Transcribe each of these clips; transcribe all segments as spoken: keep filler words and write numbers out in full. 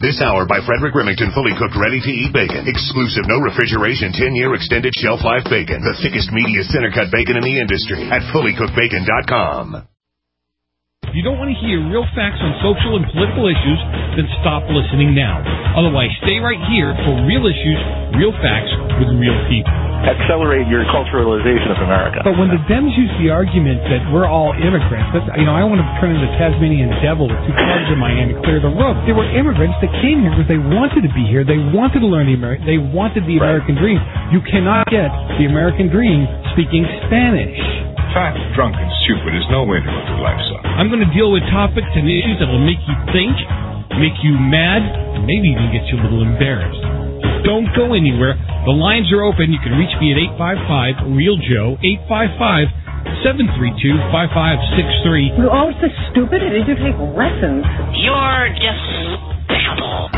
This hour by Frederick Remington, fully cooked, ready-to-eat bacon. Exclusive, no refrigeration, ten-year extended shelf life bacon. The thickest, meatiest center-cut bacon in the industry at fully cooked bacon dot com. If you don't want to hear real facts on social and political issues, then stop listening now. Otherwise, stay right here for real issues, real facts with real people. Accelerate your culturalization of America. But when the Dems use the argument that we're all immigrants, that's, you know, I want to turn into the Tasmanian devil with two clubs in my hand to clear the road. They were immigrants that came here because they wanted to be here. They wanted to learn the American. They wanted the American dream. You cannot get the American dream speaking Spanish. Fat, drunk, and stupid is no way to live your life, son. I'm going to deal with topics and issues that will make you think, make you mad, and maybe even get you a little embarrassed. Don't go anywhere. The lines are open. You can reach me at eight five five, real Joe, eight five five, seven three two, five five six three. You're always so stupid. I need to take lessons. You're despicable.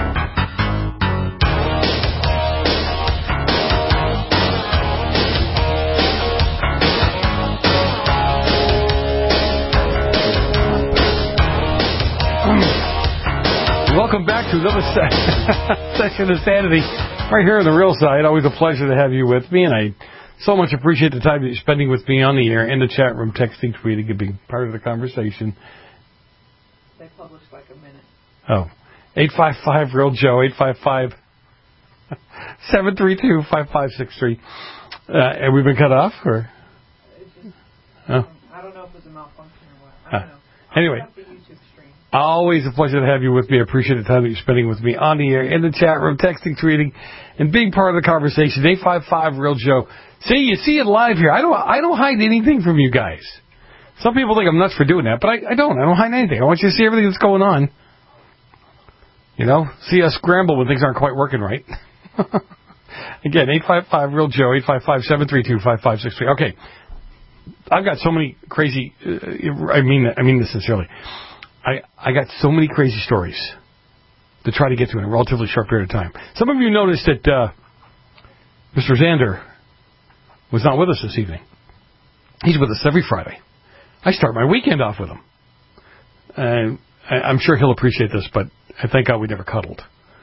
Welcome back to another se- session of Sanity right here on the Real Side. Always a pleasure to have you with me, and I so much appreciate the time that you're spending with me on the air, in the chat room, texting, tweeting, and being part of the conversation. They published like a minute. Oh. eight five five, real Joe, eight five five, seven three two, five five six three. Uh, have we been cut off? Or? Just, oh. I don't know if it was a malfunction or what. I don't uh, know. Anyway. Always a pleasure to have you with me. I appreciate the time that you're spending with me on the air, in the chat room, texting, tweeting, and being part of the conversation. eight five five, real Joe. See, you see it live here. I don't I don't hide anything from you guys. Some people think I'm nuts for doing that, but I, I don't. I don't hide anything. I want you to see everything that's going on. You know, see us scramble when things aren't quite working right. Again, eight five five, real Joe, eight five five, seven three two, five five six three. Okay. I've got so many crazy, uh, I mean I mean this sincerely. I, I got so many crazy stories to try to get to in a relatively short period of time. Some of you noticed that uh, Mister Zander was not with us this evening. He's with us every Friday. I start my weekend off with him. And I, I'm sure he'll appreciate this, but I thank God we never cuddled.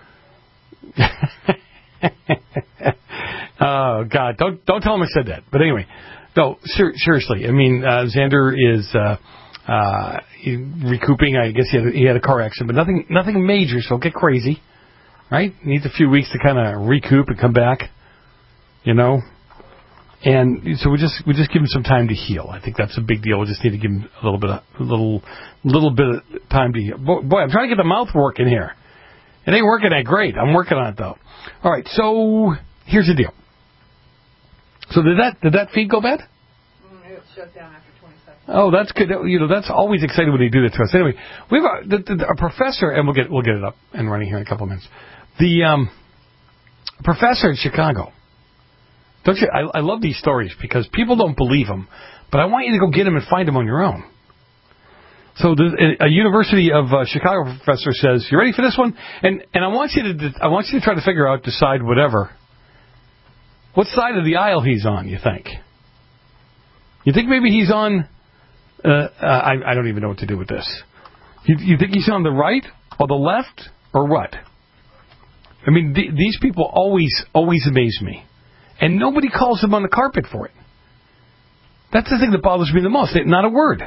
Oh, God, don't don't tell him I said that. But anyway, no, ser- seriously, I mean, uh, Zander is... Uh, Uh, he, recouping, I guess he had, a, he had a car accident, but nothing nothing major, so get crazy, right? Needs a few weeks to kind of recoup and come back, you know? And so we just we just give him some time to heal. I think that's a big deal. We just need to give him a little bit of, a little, little bit of time to heal. Boy, boy, I'm trying to get the mouth working here. It ain't working that great. I'm working on it, though. All right, so here's the deal. So did that did that feed go bad? Mm, it shut down after twenty seconds. Oh, that's good. You know, that's always exciting when they do that to us. Anyway, we have a, the, the, a professor, and we'll get we'll get it up and running here in a couple of minutes. The um, professor in Chicago. Don't you? I, I love these stories because people don't believe them, but I want you to go get them and find them on your own. So the, a University of uh, Chicago professor says, "You ready for this one?" And and I want you to I want you to try to figure out, decide whatever. What side of the aisle he's on? You think? You think maybe he's on? Uh, uh, I, I don't even know what to do with this. You, you think he's on the right or the left or what? I mean, th- these people always, always amaze me. And nobody calls him on the carpet for it. That's the thing that bothers me the most. Not a word.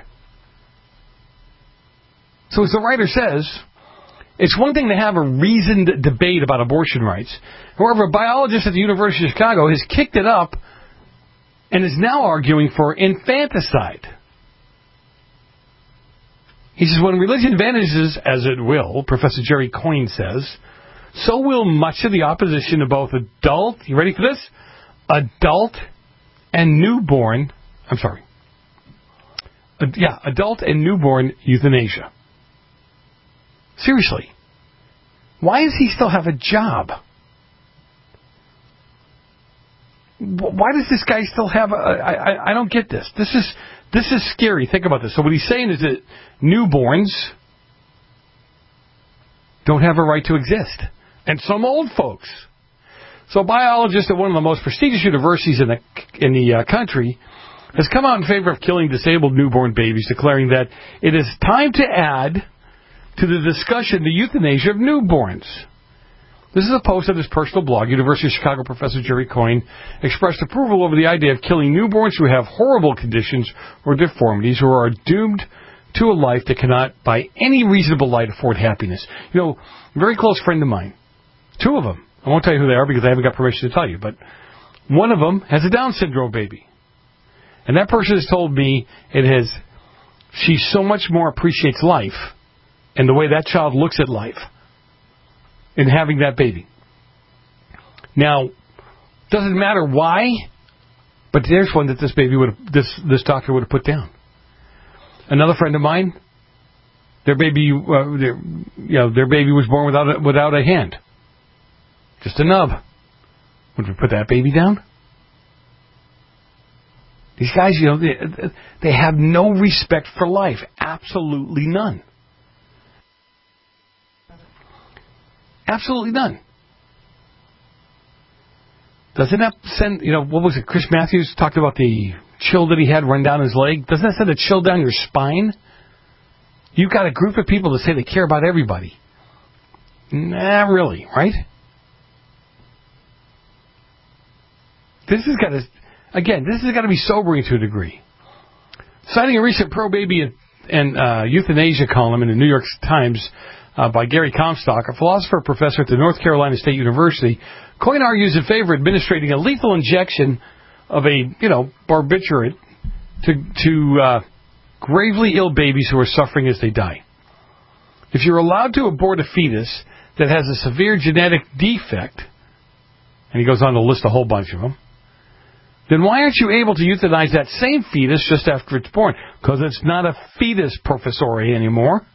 So as the writer says, it's one thing to have a reasoned debate about abortion rights. However, a biologist at the University of Chicago has kicked it up and is now arguing for infanticide. He says, when religion vanishes, as it will, Professor Jerry Coyne says, so will much of the opposition to both adult, you ready for this? Adult and newborn, I'm sorry. Uh, yeah, adult and newborn euthanasia. Seriously. Why does he still have a job? Why does this guy still have a... I, I, I don't get this. This is... This is scary. Think about this. So what he's saying is that newborns don't have a right to exist. And some old folks. So a biologist at one of the most prestigious universities in the, in the uh, country has come out in favor of killing disabled newborn babies, declaring that it is time to add to the discussion, the euthanasia of newborns. This is a post on his personal blog. University of Chicago professor Jerry Coyne expressed approval over the idea of killing newborns who have horrible conditions or deformities or are doomed to a life that cannot, by any reasonable light, afford happiness. You know, a very close friend of mine, two of them, I won't tell you who they are because I haven't got permission to tell you, but one of them has a Down syndrome baby. And that person has told me it has, she so much more appreciates life and the way that child looks at life in having that baby. Now, doesn't matter why, but there's one that this baby would have, this this doctor would have put down. Another friend of mine, their baby, uh, their, you know, their baby was born without a, without a hand, just a nub. Would we put that baby down? These guys, you know, they, they have no respect for life, absolutely none. Absolutely none. Doesn't that send, you know, what was it, Chris Matthews talked about the chill that he had run down his leg? Doesn't that send a chill down your spine? You've got a group of people that say they care about everybody. Nah, really, right? This has got to, again, this has got to be sobering to a degree. Citing a recent pro-baby and, and uh, euthanasia column in the New York Times uh, by Gary Comstock, a philosopher professor at the North Carolina State University, Coyne argues in favor of administering a lethal injection of a, you know, barbiturate to, to uh, gravely ill babies who are suffering as they die. If you're allowed to abort a fetus that has a severe genetic defect, and he goes on to list a whole bunch of them, then why aren't you able to euthanize that same fetus just after it's born? Because it's not a fetus, Professor anymore.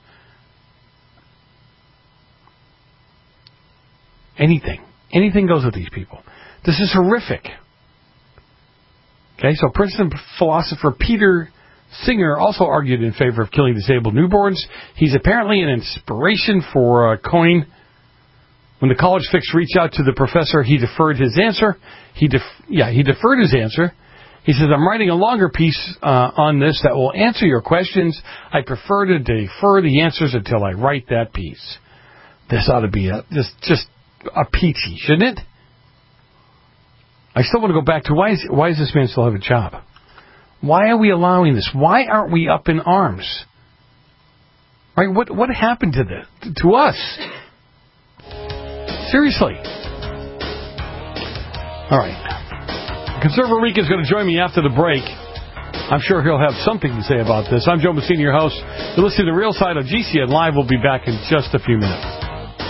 Anything. Anything goes with these people. This is horrific. Okay, so Princeton philosopher Peter Singer also argued in favor of killing disabled newborns. He's apparently an inspiration for uh, Coyne. When the college fix reached out to the professor, he deferred his answer. He def- yeah, he deferred his answer. He says, I'm writing a longer piece uh, on this that will answer your questions. I prefer to defer the answers until I write that piece. This ought to be a, just, just a peachy, shouldn't it? I still want to go back to why is, why does this man still have a job? Why are we allowing this? Why aren't we up in arms? Right? What what happened to the to us? Seriously. All right. Conservative Rick is going to join me after the break. I'm sure he'll have something to say about this. I'm Joe Messina, your host. You're listening to The Real Side of G C N Live. We'll be back in just a few minutes.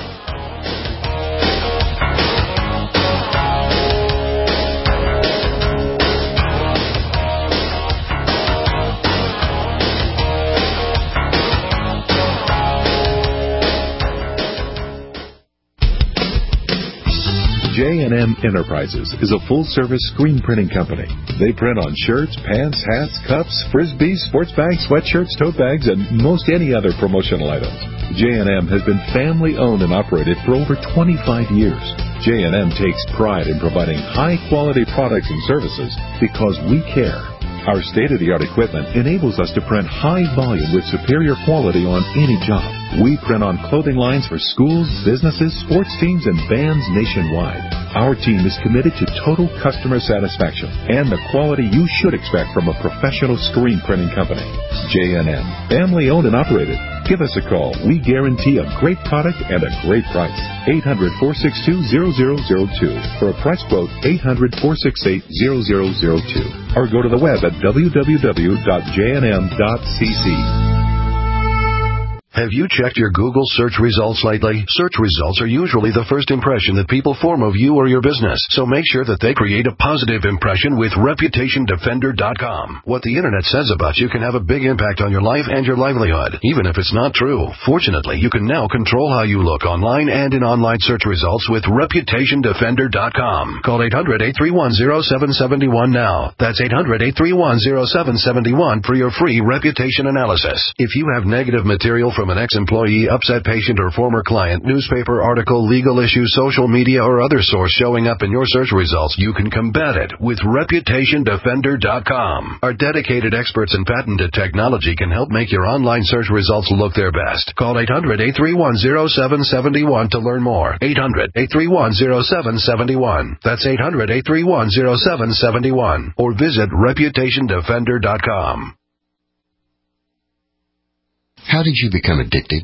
J and M Enterprises is a full-service screen printing company. They print on shirts, pants, hats, cups, frisbees, sports bags, sweatshirts, tote bags, and most any other promotional items. J and M has been family-owned and operated for over twenty-five years. J and M takes pride in providing high-quality products and services because we care. Our state-of-the-art equipment enables us to print high volume with superior quality on any job. We print on clothing lines for schools, businesses, sports teams, and bands nationwide. Our team is committed to total customer satisfaction and the quality you should expect from a professional screen printing company. J and M, family-owned and operated. Give us a call. We guarantee a great product and a great price. eight hundred, four six two, zero zero zero two. For a price quote, eight hundred, four six eight, zero zero zero two. Or go to the web at w w w dot j n m dot c c. Have you checked your Google search results lately? Search results are usually the first impression that people form of you or your business, so make sure that they create a positive impression with reputation defender dot com. What the internet says about you can have a big impact on your life and your livelihood, even if it's not true. Fortunately, you can now control how you look online and in online search results with reputation defender dot com. Call eight hundred, eight three one, zero seven seven one now. That's eight hundred, eight three one, zero seven seven one for your free reputation analysis. If you have negative material from from an ex-employee, upset patient, or former client, newspaper article, legal issue, social media, or other source showing up in your search results, you can combat it with Reputation Defender dot com. Our dedicated experts in patented technology can help make your online search results look their best. Call eight hundred, eight three one, zero seven seven one to learn more. eight hundred, eight three one, zero seven seven one. That's eight hundred, eight three one, zero seven seven one. Or visit Reputation Defender dot com. How did you become addicted?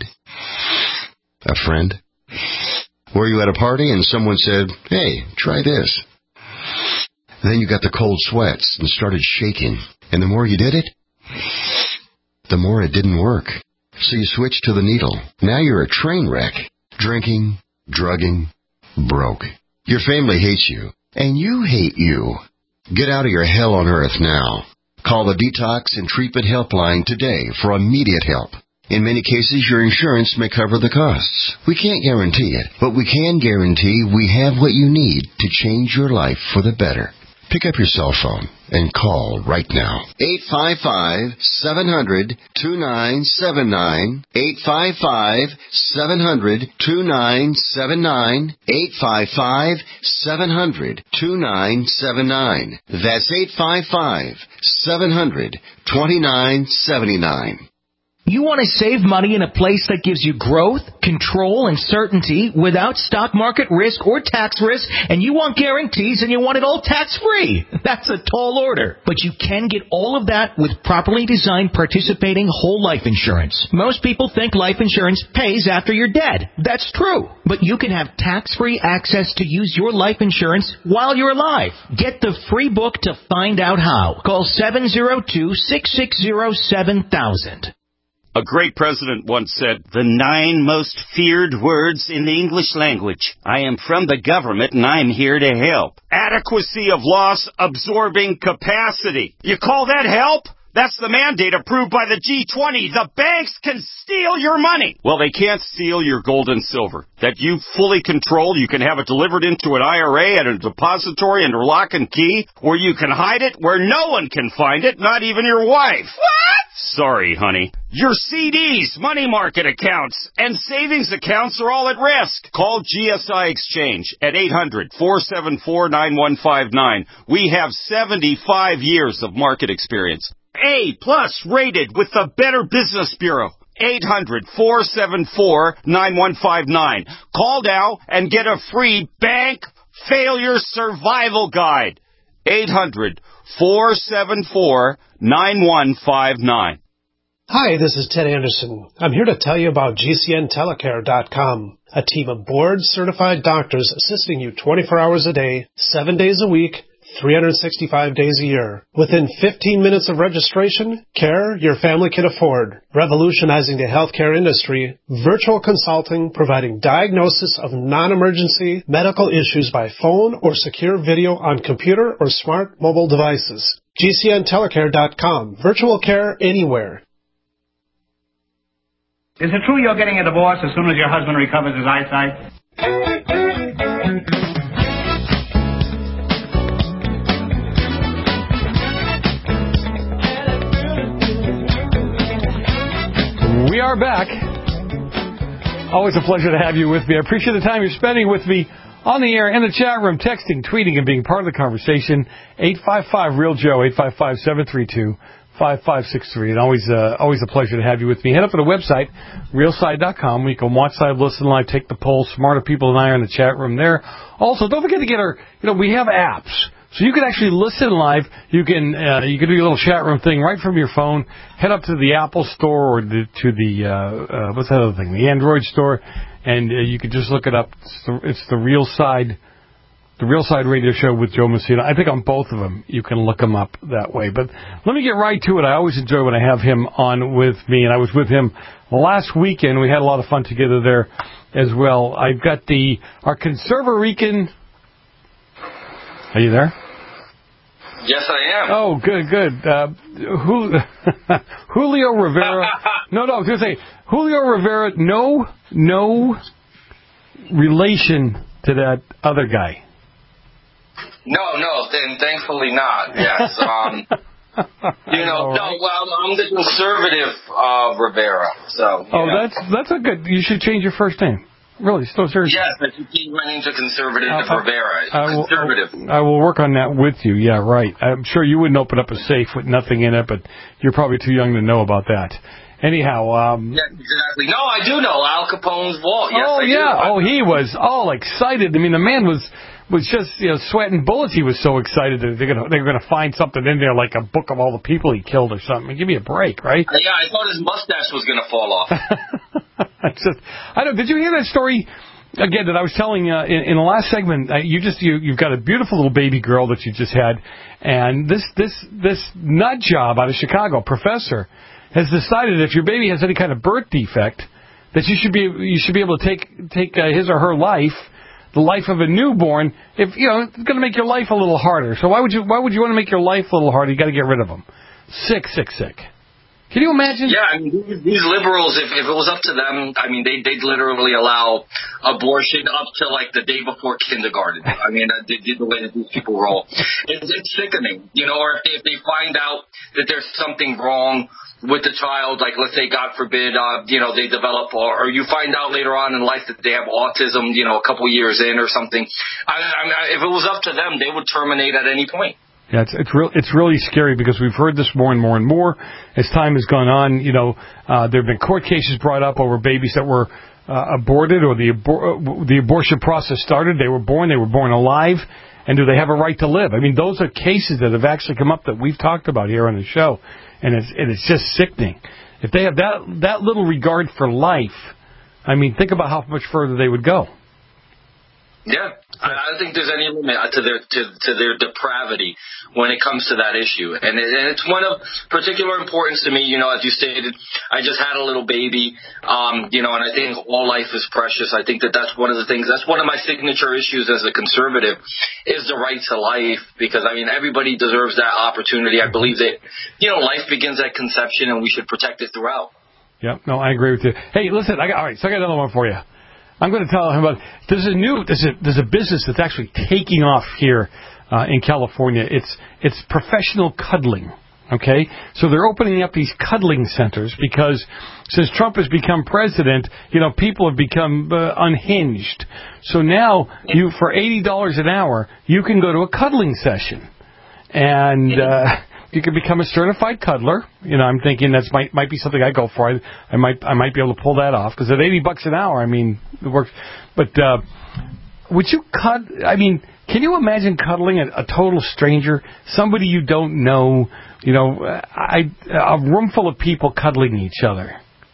A friend? Were you at a party and someone said, hey, try this? Then you got the cold sweats and started shaking. And the more you did it, the more it didn't work. So you switched to the needle. Now you're a train wreck. Drinking, drugging, broke. Your family hates you. And you hate you. Get out of your hell on earth now. Call the Detox and Treatment Helpline today for immediate help. In many cases, your insurance may cover the costs. We can't guarantee it, but we can guarantee we have what you need to change your life for the better. Pick up your cell phone and call right now. eight five five, seven hundred, two nine seven nine. eight five five, seven hundred, two nine seven nine. eight five five, seven hundred, two nine seven nine. That's eight five five, seven hundred, two nine seven nine. You want to save money in a place that gives you growth, control, and certainty without stock market risk or tax risk, and you want guarantees and you want it all tax-free. That's a tall order. But you can get all of that with properly designed participating whole life insurance. Most people think life insurance pays after you're dead. That's true. But you can have tax-free access to use your life insurance while you're alive. Get the free book to find out how. Call seven zero two, six six zero, seven thousand. A great president once said, the nine most feared words in the English language. I am from the government and I'm here to help. Adequacy of loss absorbing capacity. You call that help? That's the mandate approved by the G twenty. The banks can steal your money. Well, they can't steal your gold and silver. That you fully control. You can have it delivered into an I R A at a depository under lock and key, or you can hide it where no one can find it, not even your wife. What? Sorry, honey. Your C Ds, money market accounts, and savings accounts are all at risk. Call G S I Exchange at eight hundred, four seven four, nine one five nine. We have seventy-five years of market experience. A plus rated with the Better Business Bureau. eight hundred, four seven four, nine one five nine. Call now and get a free bank failure survival guide. eight hundred, four seven four, nine one five nine. Hi, this is Ted Anderson. I'm here to tell you about G C N Telecare dot com, a team of board-certified doctors assisting you twenty-four hours a day, seven days a week, three hundred sixty-five days a year. Within fifteen minutes of registration, care your family can afford. Revolutionizing the healthcare industry, virtual consulting providing diagnosis of non-emergency medical issues by phone or secure video on computer or smart mobile devices. G C N Telecare dot com. Virtual care anywhere. Is it true you're getting a divorce as soon as your husband recovers his eyesight? We are back. Always a pleasure to have you with me. I appreciate the time you're spending with me on the air, in the chat room, texting, tweeting, and being part of the conversation. eight five five, real Joe, eight five five, seven three two, five five six three. And always, uh, always a pleasure to have you with me. Head up to the website, real side dot com, where you can watch live, listen live, take the poll. Smarter people than I are in the chat room there. Also, don't forget to get our, you know, we have apps. So you can actually listen live. You can uh, you can do your little chat room thing right from your phone. Head up to the Apple Store or the, to the, uh, uh, what's that other thing, the Android Store, and uh, you can just look it up. It's the, it's the Real Side, the Real Side Radio Show with Joe Messina. I think on both of them you can look them up that way. But let me get right to it. I always enjoy when I have him on with me, and I was with him last weekend. We had a lot of fun together there as well. I've got the our Conservarican. Are you there? Yes, I am. Oh, good, good. Uh, Julio Rivera. no, no, I was going to say, Julio Rivera, no, no relation to that other guy. No, no, then thankfully not, yes. Um, You know, know right? no, well, I'm the conservative uh, Rivera. So. Oh, know. that's that's a good. You should change your first name. Really, so seriously. Yes, but you keep running to conservative uh, Rivera. I will, Conservative. I will work on that with you. Yeah, right. I'm sure you wouldn't open up a safe with nothing in it, but you're probably too young to know about that. Anyhow, um... yeah, exactly. No, I do know Al Capone's vault. Yes, oh, I yeah. do. Oh, he was all excited. I mean, the man was was just, you know, sweating bullets. He was so excited that they're gonna they're gonna find something in there, like a book of all the people he killed or something. Give me a break, right? Uh, yeah, I thought his mustache was gonna fall off. I just, I don't. Did you hear that story? Again, that I was telling uh, in, in the last segment, uh, you just you, you've got a beautiful little baby girl that you just had, and this this this nut job out of Chicago, professor, has decided if your baby has any kind of birth defect, that you should be you should be able to take take uh, his or her life, the life of a newborn. If you know, it's going to make your life a little harder. So why would you why would you want to make your life a little harder? You got to get rid of them. Sick, sick, sick. Can you imagine? Yeah, I mean, these liberals, if, if it was up to them, I mean, they, they'd literally allow abortion up to, like, the day before kindergarten. I mean, uh, the, the way that these people roll. It's, it's sickening, you know, or if they, if they find out that there's something wrong with the child, like, let's say, God forbid, uh, you know, they develop, or, or you find out later on in life that they have autism, you know, a couple years in or something. I, I mean, if it was up to them, they would terminate at any point. Yeah, it's it's real. It's really scary because we've heard this more and more and more as time has gone on. You know, uh, there have been court cases brought up over babies that were uh, aborted or the abor- the abortion process started. They were born. They were born alive, and do they have a right to live? I mean, those are cases that have actually come up that we've talked about here on the show, and it's and it's just sickening. If they have that that little regard for life, I mean, think about how much further they would go. Yeah, I don't think there's any limit to their to, to their depravity when it comes to that issue, and, it, and it's one of particular importance to me. You know, as you stated, I just had a little baby, um, you know, and I think all life is precious. I think that that's one of the things. That's one of my signature issues as a conservative is the right to life, because I mean everybody deserves that opportunity. I believe that you know life begins at conception, and we should protect it throughout. Yeah, no, I agree with you. Hey, listen, I got, all right, so I got another one for you. I'm going to tell him about there's a new there's a there's a business that's actually taking off here uh, in California. It's it's professional cuddling. Okay, so they're opening up these cuddling centers because since Trump has become president, you know, people have become uh, unhinged. So now you for eighty dollars an hour you can go to a cuddling session, and uh, you can become a certified cuddler. You know, I'm thinking that's might might be something I go for. I, I might I might be able to pull that off because at eighty bucks an hour, I mean, it works. But uh, would you cud? I mean, can you imagine cuddling a, a total stranger, somebody you don't know? You know, I a room full of people cuddling each other.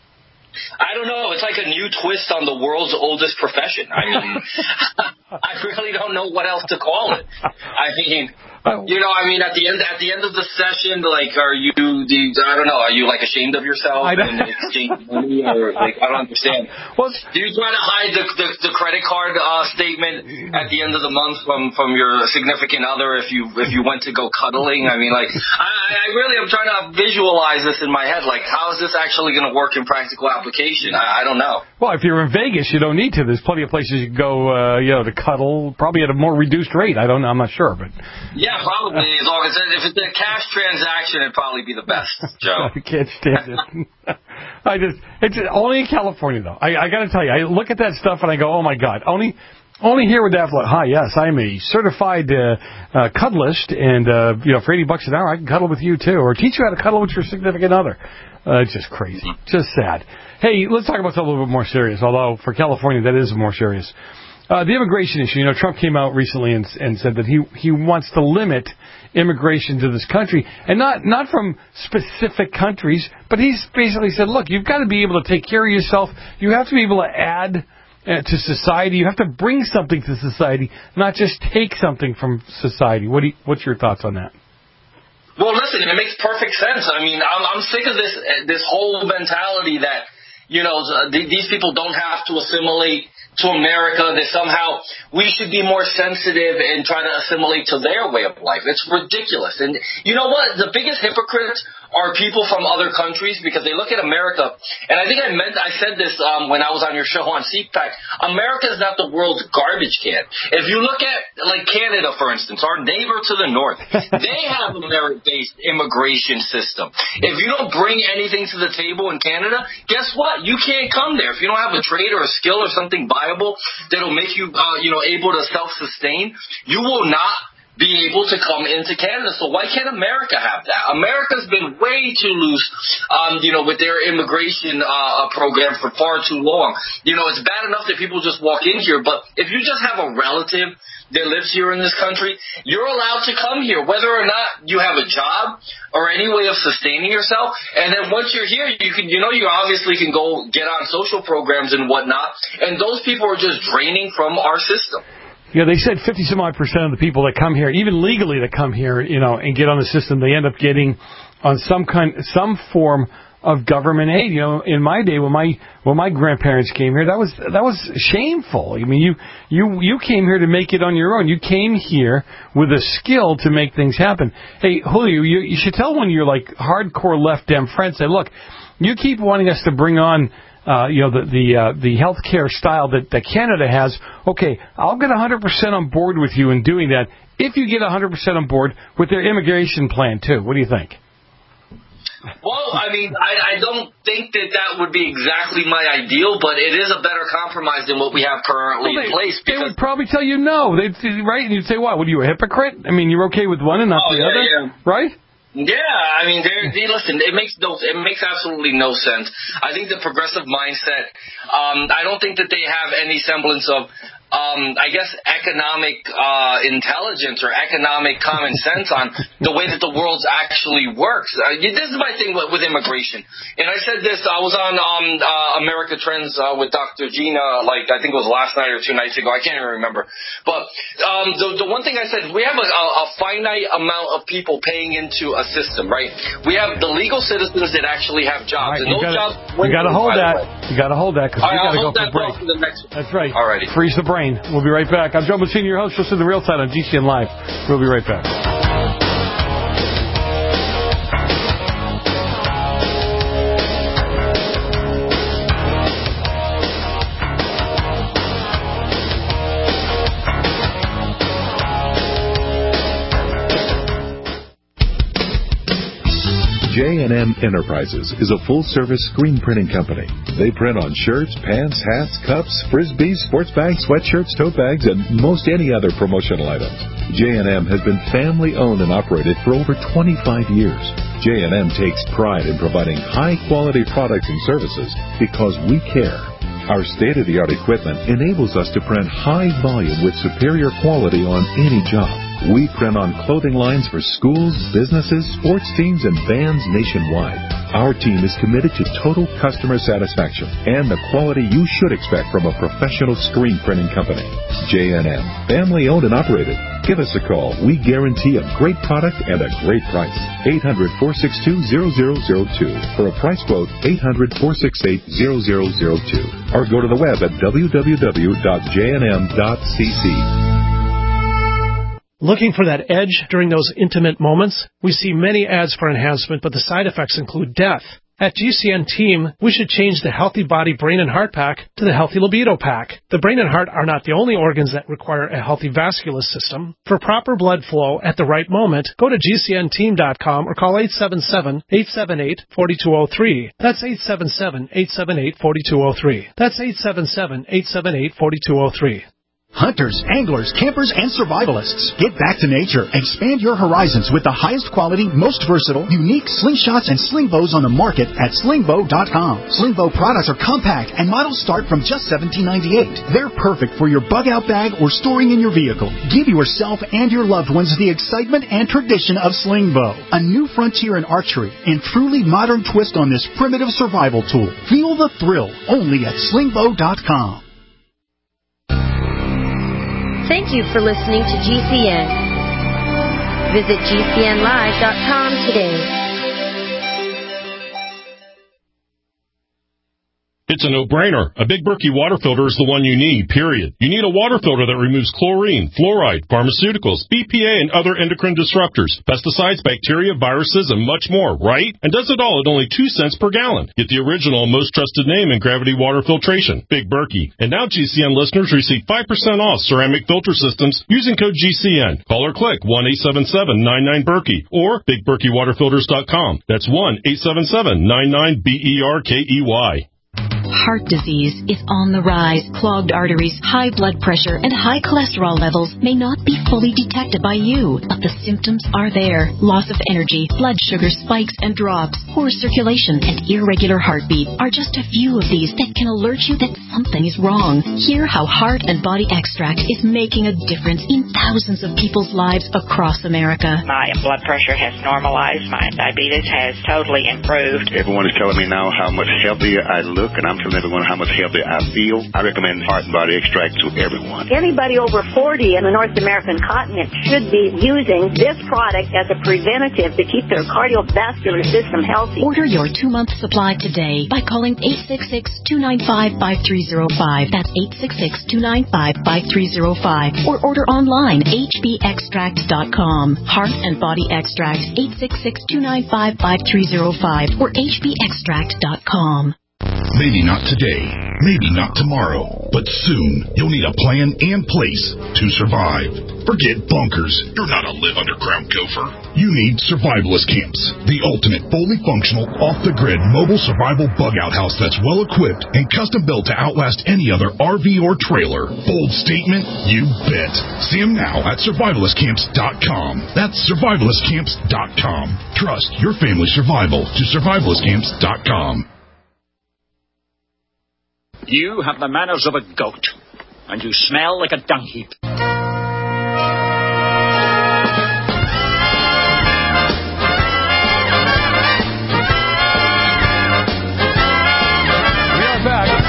I don't know. It's like a new twist on the world's oldest profession. I mean, I really don't know what else to call it. I mean, you know, I mean, at the end, at the end of the session, like, are you? Do you, I don't know. Are you like ashamed of yourself I and exchange money, or like I don't understand. Well, do you try to hide the the, the credit card uh, statement at the end of the month from, from your significant other if you if you went to go cuddling? I mean, like, I, I really am trying to visualize this in my head. Like, how is this actually going to work in practical application? I, I don't know. Well, if you're in Vegas, you don't need to. There's plenty of places you can go, uh, you know, to cuddle, probably at a more reduced rate. I don't know. I'm not sure, but yeah, probably. As long as if it's a cash transaction, it'd probably be the best, Joe. I can't stand it. I just, it's only in California though. I, I got to tell you, I look at that stuff and I go, oh my God, only. Only here with that. Hi, yes, I'm a certified uh, uh, cuddlist, and uh, you know, for eighty bucks an hour, I can cuddle with you too, or teach you how to cuddle with your significant other. Uh, it's just crazy, just sad. Hey, let's talk about something a little bit more serious. Although for California, that is more serious. Uh, the immigration issue. You know, Trump came out recently and, and said that he he wants to limit immigration to this country, and not not from specific countries, but he's basically said, look, you've got to be able to take care of yourself. You have to be able to add Uh, to society. You have to bring something to society, not just take something from society. What do you, what's your thoughts on that? Well, listen, it makes perfect sense. I mean, I'm, I'm sick of this this whole mentality that, you know, these people don't have to assimilate. to America, that somehow we should be more sensitive and try to assimilate to their way of life. It's ridiculous. And you know what? The biggest hypocrites are people from other countries, because they look at America, and I think I meant I said this um, when I was on your show on C PAC. America is not the world's garbage can. If you look at, like, Canada, for instance, our neighbor to the north, they have a merit-based immigration system. If you don't bring anything to the table in Canada, guess what? You can't come there. If you don't have a trade or a skill or something viable that'll make you, uh, you know, able to self-sustain, you will not be able to come into Canada. So why can't America have that? America's been way too loose, um, you know, with their immigration uh, program for far too long. You know, it's bad enough that people just walk in here, but if you just have a relative that lives here in this country, you're allowed to come here, whether or not you have a job or any way of sustaining yourself. And then once you're here, you can, you know, you obviously can go get on social programs and whatnot, and those people are just draining from our system. You know, they said fifty some odd percent of the people that come here, even legally that come here, you know, and get on the system, they end up getting on some kind, some form of government aid. You know, in my day, when my when my grandparents came here, that was that was shameful. I mean, you you you came here to make it on your own. You came here with a skill to make things happen. Hey, Julio, you, you should tell one of your like hardcore left Dem friends, say, look, you keep wanting us to bring on. Uh, you know, the the, uh, the healthcare style that, that Canada has. Okay, I'll get one hundred percent on board with you in doing that if you get one hundred percent on board with their immigration plan, too. What do you think? Well, I mean, I, I don't think that that would be exactly my ideal, but it is a better compromise than what we have currently well, they, in place. They would probably tell you no, They'd, right? And you'd say, what, what are you, a hypocrite? I mean, you're okay with one and not oh, the yeah, other, yeah. right? Yeah, I mean, they listen. It makes no, it makes absolutely no sense. I think the progressive mindset. Um, I don't think that they have any semblance of, um, I guess, economic uh, intelligence or economic common sense on the way that the world actually works. Uh, this is my thing with, with immigration, and I said this. I was on um, uh, America Trends uh, with Doctor Gina, like I think it was last night or two nights ago. I can't even remember. But um, the, the one thing I said, we have a, a finite amount of people paying into a system, right? We have the legal citizens that actually have jobs, right, and those gotta, jobs. You got to hold that. You got to hold that because we got to go for a break. For the next one. That's right. Alrighty. Freeze the brain. We'll be right back. I'm Joe Messina, your host. Listen to The Real Side on G C N Live. We'll be right back. J and M Enterprises is a full-service screen printing company. They print on shirts, pants, hats, cups, frisbees, sports bags, sweatshirts, tote bags, and most any other promotional items. J and M has been family-owned and operated for over twenty-five years. J and M takes pride in providing high-quality products and services because we care. Our state-of-the-art equipment enables us to print high volume with superior quality on any job. We print on clothing lines for schools, businesses, sports teams, and bands nationwide. Our team is committed to total customer satisfaction and the quality you should expect from a professional screen printing company. J and M, family owned and operated. Give us a call. We guarantee a great product and a great price. eight hundred, four six two, zero zero zero two. For a price quote, eight hundred, four six eight, zero zero zero two. Or go to the web at w w w dot j n m dot c c. Looking for that edge during those intimate moments? We see many ads for enhancement, but the side effects include death. At G C N Team, we should change the Healthy Body Brain and Heart Pack to the Healthy Libido Pack. The brain and heart are not the only organs that require a healthy vascular system. For proper blood flow at the right moment, go to G C N team dot com or call eight seven seven, eight seven eight, four two zero three. That's eight seven seven, eight seven eight, four two zero three. That's eight seven seven, eight seven eight, four two zero three. Hunters, anglers, campers, and survivalists. Get back to nature. Expand your horizons with the highest quality, most versatile, unique slingshots and sling bows on the market at sling bow dot com. Sling bow products are compact and models start from just seventeen ninety-eight. They're perfect for your bug out bag or storing in your vehicle. Give yourself and your loved ones the excitement and tradition of sling bow. A new frontier in archery and truly modern twist on this primitive survival tool. Feel the thrill only at sling bow dot com. Thank you for listening to G C N. Visit G C N live dot com today. It's a no-brainer. A Big Berkey water filter is the one you need, period. You need a water filter that removes chlorine, fluoride, pharmaceuticals, B P A, and other endocrine disruptors, pesticides, bacteria, viruses, and much more, right? And does it all at only two cents per gallon. Get the original, most trusted name in gravity water filtration, Big Berkey. And now G C N listeners receive five percent off ceramic filter systems using code G C N. Call or click one eight seven seven nine nine Berkey or big berkey water filters dot com. That's one eight seven seven nine nine B E R K E Y. Heart disease is on the rise. Clogged arteries, high blood pressure, and high cholesterol levels may not be fully detected by you, but the symptoms are there. Loss of energy, blood sugar spikes and drops, poor circulation, and irregular heartbeat are just a few of these that can alert you that something is wrong. Hear how Heart and Body Extract is making a difference in thousands of people's lives across America. My blood pressure has normalized. My diabetes has totally improved. Everyone is telling me now how much healthier I look, and I'm telling everyone how much healthier I feel. I recommend Heart and Body Extract to everyone. Anybody over forty in the North American continent should be using this product as a preventative to keep their cardiovascular system healthy. Order your two-month supply today by calling eight six six, two nine five, five three zero five. That's eight six six, two nine five, five three zero five. Or order online, h b extract dot com. Heart and Body Extract, eight six six, two nine five, five three zero five or h b extract dot com. Maybe not today, maybe not tomorrow, but soon you'll need a plan and place to survive. Forget bunkers. You're not a live underground gopher. You need Survivalist Camps, the ultimate fully functional, off-the-grid mobile survival bug-out house that's well-equipped and custom-built to outlast any other R V or trailer. Bold statement? You bet. See them now at survivalist camps dot com. That's survivalist camps dot com. Trust your family's survival to survivalist camps dot com. You have the manners of a goat, and you smell like a dung heap. We are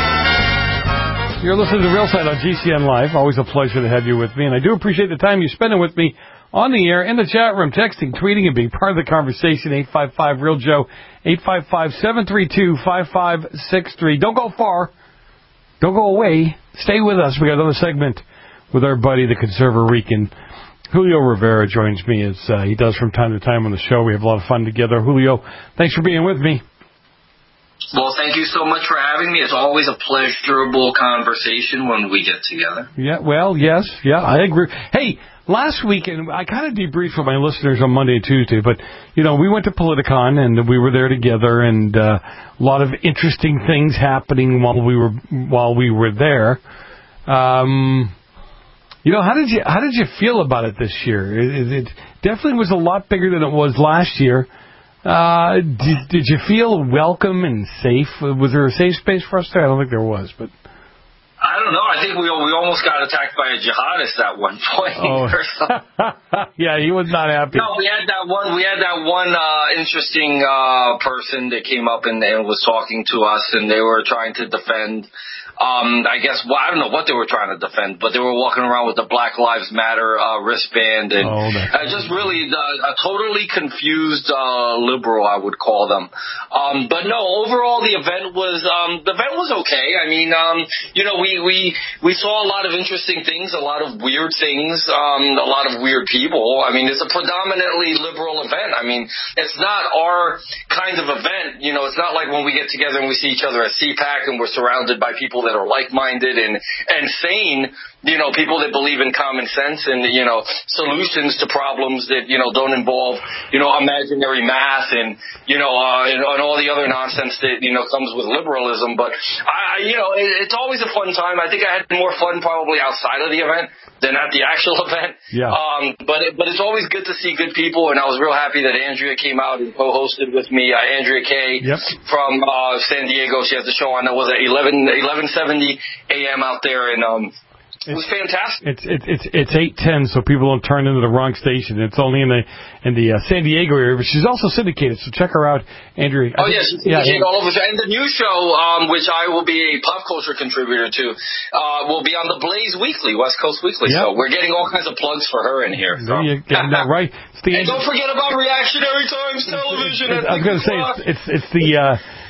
back. You're listening to Real Side on G C N Live. Always a pleasure to have you with me, and I do appreciate the time you're spending with me on the air, in the chat room, texting, tweeting, and being part of the conversation. eight five five, real Joe, eight five five, seven three two, five five six three. Don't go far. Don't go away. Stay with us. We got another segment with our buddy, the Conservator Rican. Julio Rivera joins me as uh, he does from time to time on the show. We have a lot of fun together. Julio, thanks for being with me. Well, thank you so much for having me. It's always a pleasurable conversation when we get together. Yeah, well, yes, yeah, I agree. Hey, last week, and I kind of debriefed with my listeners on Monday and Tuesday, but, you know, we went to Politicon, and we were there together, and uh, a lot of interesting things happening while we were while we were there. Um, you know, how did you how did you feel about it this year? It, it definitely was a lot bigger than it was last year. Uh, did, did you feel welcome and safe? Was there a safe space for us there? I don't think there was, but... I don't know. I think we we almost got attacked by a jihadist at one point. Oh. Yeah, he was not happy. No, we had that one. We had that one uh, interesting uh, person that came up and, and was talking to us, and they were trying to defend. Um, I guess, well, I don't know what they were trying to defend, but they were walking around with the Black Lives Matter uh, wristband, and oh, uh, just really uh, a totally confused uh, liberal, I would call them. Um, but no, overall the event was um, the event was okay. I mean, um, you know, we, we we saw a lot of interesting things, a lot of weird things, um, a lot of weird people. I mean, it's a predominantly liberal event. I mean, it's not our kind of event. You know, it's not like when we get together and we see each other at C PAC and we're surrounded by people that are like-minded and, and sane, you know, people that believe in common sense and, you know, solutions to problems that, you know, don't involve, you know, imaginary math and, you know, uh, and, and all the other nonsense that, you know, comes with liberalism. But, I, you know, it, it's always a fun time. I think I had more fun probably outside of the event than at the actual event. Yeah. Um, but, it, but it's always good to see good people, and I was real happy that Andrea came out and co-hosted with me. Uh, Andrea Kay yep. from uh, San Diego. She has the show on, that was at eleven seventy a.m. out there, and um, it was fantastic. It's it's it's it's eight ten, so people don't turn into the wrong station. It's only in the in the uh, San Diego area, but she's also syndicated. So check her out, Andrea. Oh yes, yeah, yeah. all over. And the new show, um, which I will be a pop culture contributor to, uh, will be on the Blaze Weekly, West Coast Weekly. Yep. So we're getting all kinds of plugs for her in here. So. There you get that right. It's the and don't forget about Reactionary Times Television. It's, it's, I was going to say it's, it's it's the. Uh,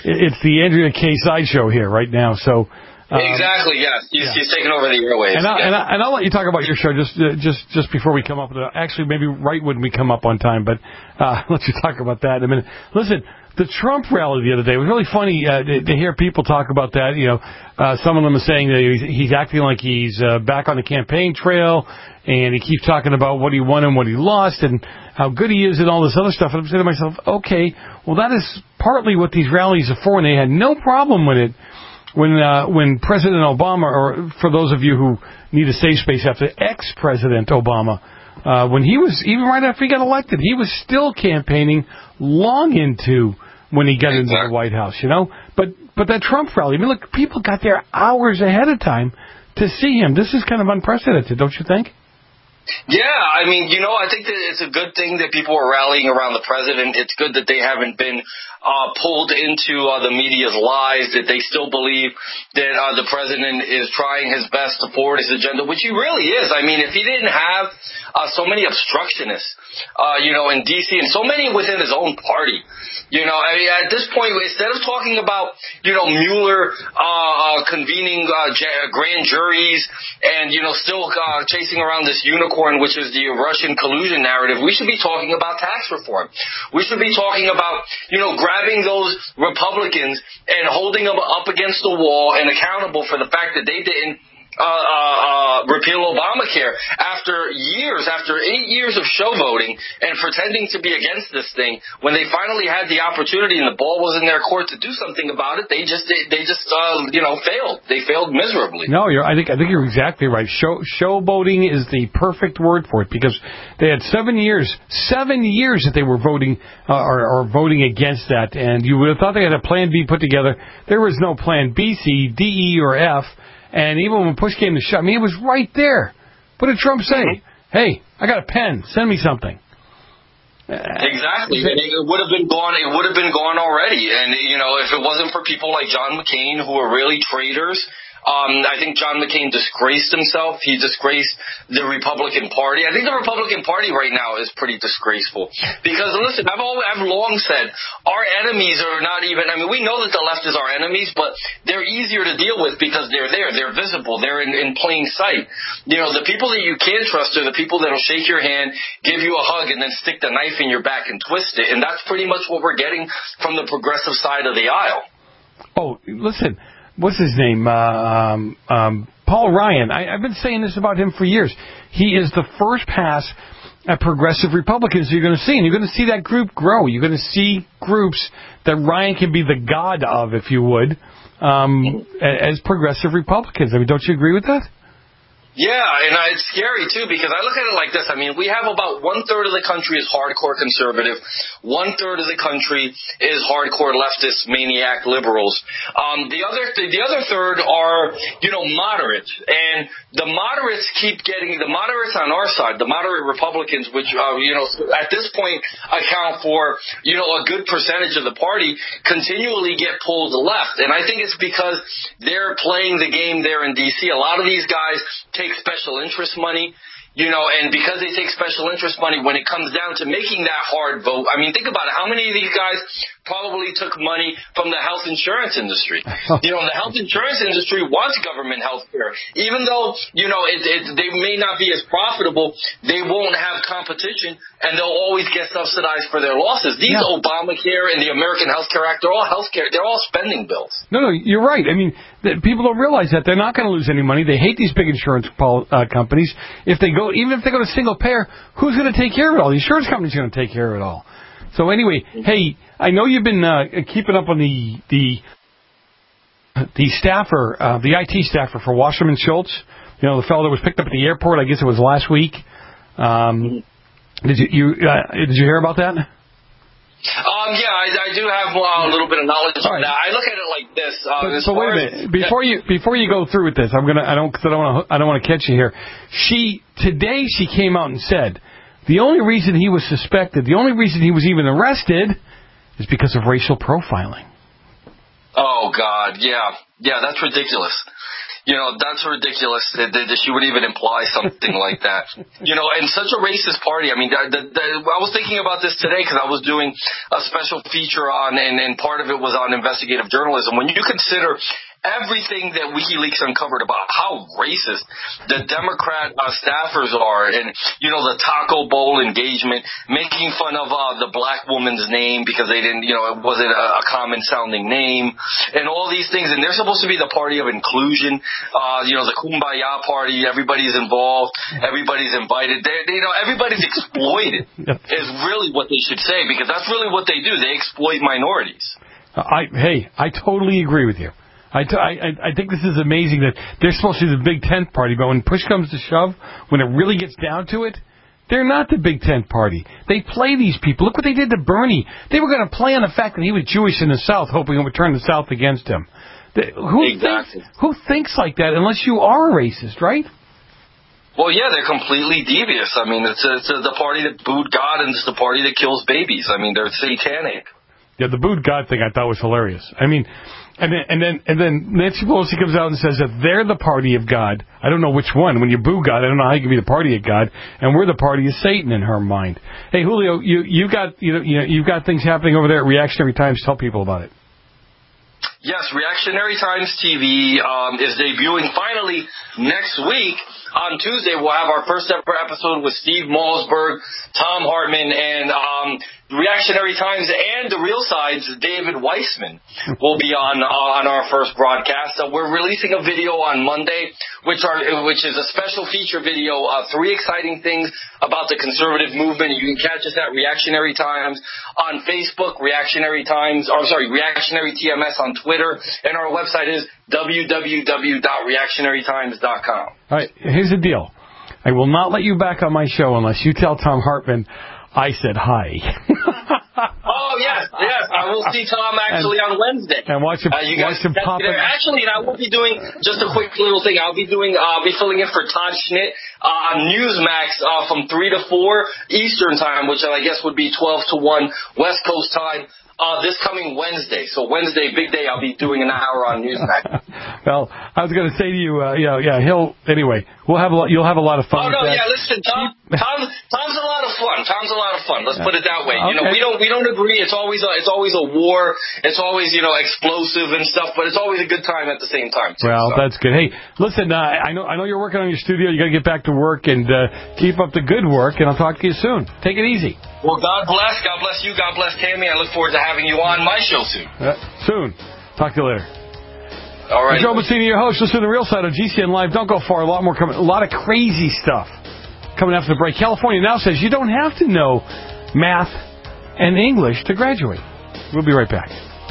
it's the Andrea Kaye sideshow here right now. So um, exactly, yes, he's, yeah. he's taking over the airwaves. And, I, yeah. and, I, and I'll let you talk about your show just uh, just just before we come up with it. Actually, maybe right when we come up on time, but uh, I'll let you talk about that in a minute. Listen. The Trump rally the other day was really funny uh, to, to hear people talk about that. You know, uh, some of them are saying that he's, he's acting like he's uh, back on the campaign trail, and he keeps talking about what he won and what he lost, and how good he is, and all this other stuff. And I'm saying to myself, okay, well that is partly what these rallies are for, and they had no problem with it when uh, when President Obama, or for those of you who need a safe space after ex-President Obama. Uh, when he was, even right after he got elected, he was still campaigning long into when he got into the White House, you know? But but that Trump rally, I mean, look, people got there hours ahead of time to see him. This is kind of unprecedented, don't you think? Yeah, I mean, you know, I think that it's a good thing that people are rallying around the president. It's good that they haven't been uh, pulled into uh, the media's lies, that they still believe that uh, the president is trying his best to forward his agenda, which he really is. I mean, if he didn't have uh, so many obstructionists, uh, you know, in D C and so many within his own party, you know, I mean, at this point, instead of talking about, you know, Mueller uh, uh, convening uh, j- grand juries and, you know, still uh, chasing around this unicorn, which is the Russian collusion narrative, we should be talking about tax reform. We should be talking about, you know, grabbing those Republicans and holding them up against the wall and accountable for the fact that they didn't Uh, uh, uh, repeal Obamacare after years, after eight years of show voting and pretending to be against this thing. When they finally had the opportunity and the ball was in their court to do something about it, they just they, they just uh, you know failed. They failed miserably. No, you're, I think I think you're exactly right. Show showboating is the perfect word for it, because they had seven years, seven years that they were voting uh, or, or voting against that, and you would have thought they had a plan B put together. There was no plan B, C, D, E, or F. And even when push came to shove, I mean, it was right there. What did Trump say? Hey, I got a pen. Send me something. Exactly. And it would have been gone. It would have been gone already. And, you know, if it wasn't for people like John McCain, who are really traitors, Um, I think John McCain disgraced himself. He disgraced the Republican Party. I think the Republican Party right now is pretty disgraceful. Because, listen, I've, always, I've long said our enemies are not even, I mean, we know that the left is our enemies, but they're easier to deal with because they're there. They're visible. They're in, in plain sight. You know, the people that you can trust are the people that will shake your hand, give you a hug, and then stick the knife in your back and twist it. And that's pretty much what we're getting from the progressive side of the aisle. Oh, listen. What's his name? Uh, um, um, Paul Ryan. I, I've been saying this about him for years. He is the first pass at progressive Republicans you're going to see. And you're going to see that group grow. You're going to see groups that Ryan can be the god of, if you would, um, as progressive Republicans. I mean, don't you agree with that? Yeah, and uh, it's scary, too, because I look at it like this. I mean, we have about one-third of the country is hardcore conservative. One-third of the country is hardcore leftist, maniac liberals. Um, the other th- the other third are, you know, moderates. And the moderates keep getting, the moderates on our side, the moderate Republicans, which, uh, you know, at this point account for, you know, a good percentage of the party, continually get pulled left. And I think it's because they're playing the game there in D C. A lot of these guys take Take special interest money, you know, and because they take special interest money, when it comes down to making that hard vote, I mean, think about it. How many of these guys probably took money from the health insurance industry? You know, the health insurance industry wants government health care. Even though, you know, it, it, they may not be as profitable, they won't have competition, and they'll always get subsidized for their losses. These yeah. Obamacare and the American Health Care Act, they're all health care. They're all spending bills. No, no, you're right. I mean, the, people don't realize that. They're not going to lose any money. They hate these big insurance pol- uh, companies. If they go, even if they go to single payer, who's going to take care of it all? The insurance company's going to take care of it all. So anyway, hey, I know you've been uh, keeping up on the the the staffer, uh, the I T staffer for Wasserman Schultz. You know, the fellow that was picked up at the airport. I guess it was last week. Um, did you, you uh, did you hear about that? Um, yeah, I, I do have uh, a little bit of knowledge on that. I look at it like this. Uh, but, so wait a minute, before you before you go through with this, I'm gonna I don't cause I don't want to I don't want to catch you here. She today she came out and said the only reason he was suspected, the only reason he was even arrested, is because of racial profiling. Oh God, yeah, yeah, that's ridiculous. You know, that's ridiculous that, that she would even imply something like that. You know, and such a racist party. I mean, the, the, the, I was thinking about this today because I was doing a special feature on, and, and part of it was on investigative journalism. When you consider everything that WikiLeaks uncovered about how racist the Democrat uh, staffers are, and, you know, the taco bowl engagement, making fun of uh, the black woman's name because they didn't, you know, it wasn't a, a common-sounding name, and all these things. And they're supposed to be the party of inclusion, uh, you know, the Kumbaya party. Everybody's involved. Everybody's invited. They, they, you know, everybody's exploited is really what they should say, because that's really what they do. They exploit minorities. I Hey, I totally agree with you. I, t- I, I think this is amazing that they're supposed to be the Big Tent party, but when push comes to shove, when it really gets down to it, they're not the Big Tent party. They play these people. Look what they did to Bernie. They were going to play on the fact that he was Jewish in the South, hoping it would turn the South against him. They, who, exactly. thinks, who thinks like that unless you are a racist, right? Well, yeah, they're completely devious. I mean, it's, a, it's a, the party that booed God, and it's the party that kills babies. I mean, they're satanic. Yeah, the booed God thing I thought was hilarious. I mean... And then, and then, and then Nancy Pelosi comes out and says that they're the party of God. I don't know which one. When you boo God, I don't know how you can be the party of God, and we're the party of Satan in her mind. Hey, Julio, you you got you know you know you've got things happening over there at Reactionary Times. Tell people about it. Yes, Reactionary Times T V um, is debuting finally next week. On Tuesday, we'll have our first ever episode with Steve Malzberg, Tom Hartman, and um, Reactionary Times and The Real Side's David Weissman will be on uh, on our first broadcast. So we're releasing a video on Monday, which are which is a special feature video of three exciting things about the conservative movement. You can catch us at Reactionary Times on Facebook, Reactionary Times, or sorry, Reactionary T M S on Twitter, and our website is w w w dot reactionary times dot com. All right, here's the deal. I will not let you back on my show unless you tell Tom Hartman I said hi. Oh, yes, yes. I will see Tom actually and, on Wednesday. And watch him, uh, you guys watch him pop in. Actually, I will be doing just a quick little thing. I'll be doing, uh, I'll be filling in for Todd Schnitt uh, on Newsmax uh, from three to four Eastern time, which I guess would be twelve to one West Coast time. Uh, this coming Wednesday. So Wednesday, big day, I'll be doing an hour on Newsmax. Well, I was going to say to you, uh, yeah, yeah, he'll, anyway, we'll have a lot, you'll have a lot of fun Oh, no, with that. yeah, listen, Tom, Tom, Tom's a lot of fun. Tom's a lot of fun. Let's put it that way. Okay. You know, we don't, we don't agree. It's always a, it's always a war. It's always, you know, explosive and stuff, but it's always a good time at the same time, too. Well, so. that's good. Hey, listen, uh, I know, I know you're working on your studio. You got to get back to work and, uh, keep up the good work, and I'll talk to you soon. Take it easy. Well, God bless. God bless you. God bless Tammy. I look forward to having you on my show soon. Uh, soon. Talk to you later. All right. Joe Messina, your host. Listen to The Real Side on G C N Live. Don't go far. A lot more coming. A lot of crazy stuff coming after the break. California now says you don't have to know math and English to graduate. We'll be right back.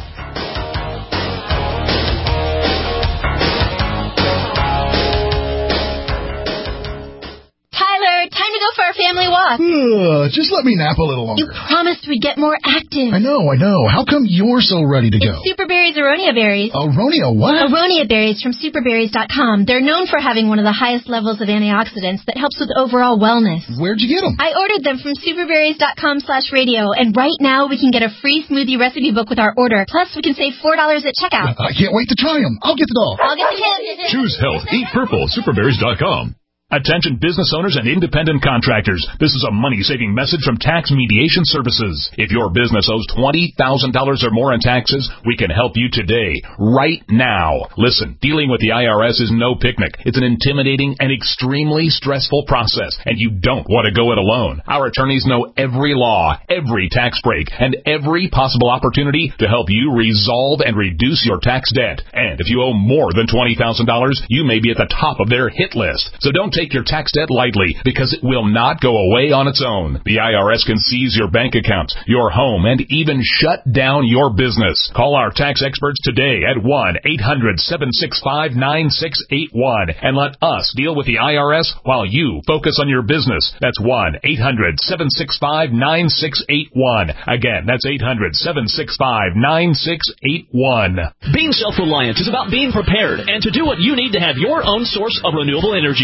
For our family walk. Uh, just let me nap a little longer. You promised we'd get more active. I know, I know. How come you're so ready to it's go? Superberries Aronia berries. Aronia what? Aronia berries from superberries dot com. They're known for having one of the highest levels of antioxidants that helps with overall wellness. Where'd you get them? I ordered them from superberries dot com slash radio, and right now we can get a free smoothie recipe book with our order. Plus, we can save four dollars at checkout. I can't wait to try them. I'll get the dog. I'll get the kids. Choose health. Eat purple. superberries dot com. Attention business owners and independent contractors. This is a money-saving message from Tax Mediation Services. If your business owes twenty thousand dollars or more in taxes, we can help you today, right now. Listen, dealing with the I R S is no picnic. It's an intimidating and extremely stressful process, and you don't want to go it alone. Our attorneys know every law, every tax break, and every possible opportunity to help you resolve and reduce your tax debt. And if you owe more than twenty thousand dollars, you may be at the top of their hit list. So don't take Take your tax debt lightly, because it will not go away on its own. The I R S can seize your bank account, your home, and even shut down your business. Call our tax experts today at one eight hundred seven six five nine six eight one and let us deal with the I R S while you focus on your business. That's one eight hundred seven six five nine six eight one. Again, that's eight hundred seven six five nine six eight one. Being self-reliant is about being prepared and to do what you need to have your own source of renewable energy. Portable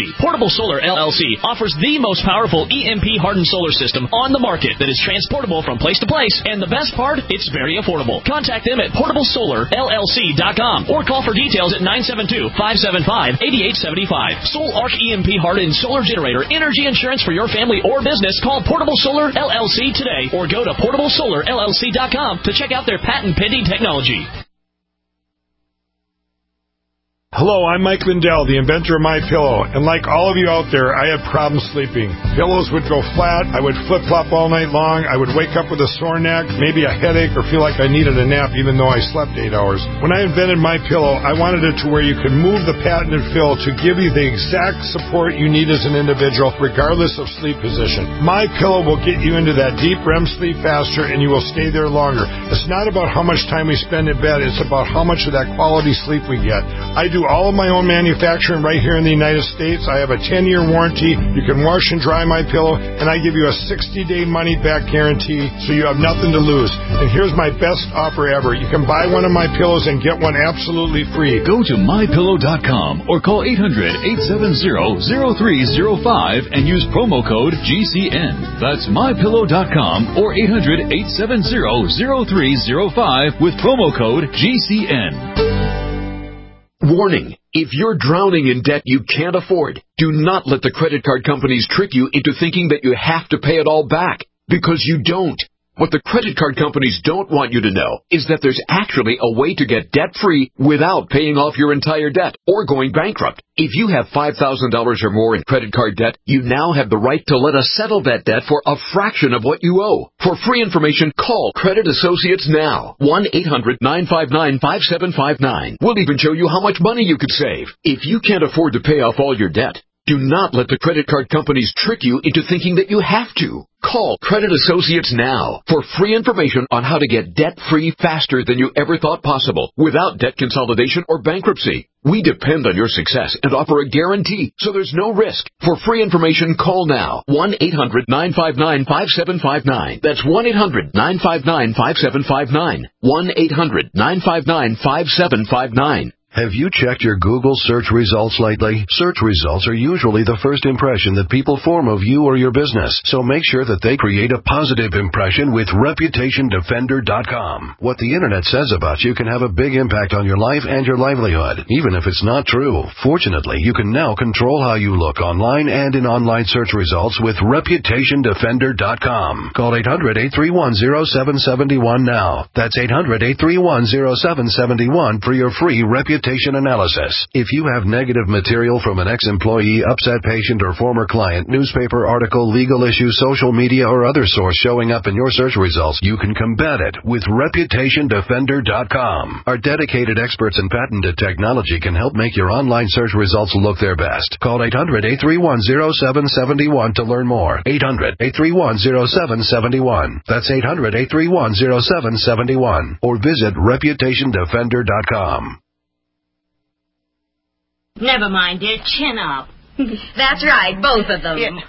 Portable Solar, L L C, offers the most powerful E M P-hardened solar system on the market that is transportable from place to place, and the best part, it's very affordable. Contact them at portable solar L L C dot com or call for details at nine seven two, five seven five, eight eight seven five. Soul Arc E M P-hardened solar generator, energy insurance for your family or business. Call Portable Solar, L L C today or go to portable solar L L C dot com to check out their patent-pending technology. Hello, I'm Mike Lindell, the inventor of MyPillow, and like all of you out there, I had problems sleeping. Pillows would go flat, I would flip-flop all night long, I would wake up with a sore neck, maybe a headache, or feel like I needed a nap even though I slept eight hours. When I invented MyPillow, I wanted it to where you could move the patented fill to give you the exact support you need as an individual, regardless of sleep position. MyPillow will get you into that deep R E M sleep faster, and you will stay there longer. It's not about how much time we spend in bed, it's about how much of that quality sleep we get. I do all of my own manufacturing right here in the United States. I have a ten-year warranty. You can wash and dry my pillow, and I give you a sixty-day money-back guarantee, so you have nothing to lose. And here's my best offer ever. You can buy one of my pillows and get one absolutely free. Go to my pillow dot com or call eight hundred, eight seven zero, zero three zero five and use promo code G C N. That's my pillow dot com or eight hundred, eight seven zero, zero three zero five with promo code G C N. Warning. If you're drowning in debt you can't afford, do not let the credit card companies trick you into thinking that you have to pay it all back, because you don't. What the credit card companies don't want you to know is that there's actually a way to get debt-free without paying off your entire debt or going bankrupt. If you have five thousand dollars or more in credit card debt, you now have the right to let us settle that debt for a fraction of what you owe. For free information, call Credit Associates now. one eight hundred, nine five nine, five seven five nine. We'll even show you how much money you could save. If you can't afford to pay off all your debt, do not let the credit card companies trick you into thinking that you have to. Call Credit Associates now for free information on how to get debt-free faster than you ever thought possible without debt consolidation or bankruptcy. We depend on your success and offer a guarantee, so there's no risk. For free information, call now. one eight hundred, nine five nine, five seven five nine. That's one eight hundred, nine five nine, five seven five nine. one eight hundred, nine five nine, five seven five nine. Have you checked your Google search results lately? Search results are usually the first impression that people form of you or your business, so make sure that they create a positive impression with reputation defender dot com. What the internet says about you can have a big impact on your life and your livelihood, even if it's not true. Fortunately, you can now control how you look online and in online search results with reputation defender dot com. Call eight hundred, eight three one, zero seven seven one now. That's eight hundred, eight three one, zero seven seven one for your free reputation analysis. If you have negative material from an ex-employee, upset patient, or former client, newspaper article, legal issue, social media, or other source showing up in your search results, you can combat it with reputation defender dot com. Our dedicated experts in patented technology can help make your online search results look their best. Call eight hundred, eight three one, zero seven seven one to learn more. eight hundred, eight three one, zero seven seven one. That's eight hundred, eight three one, zero seven seven one. Or visit reputation defender dot com. Never mind, dear. Chin up. That's right, both of them. Yeah.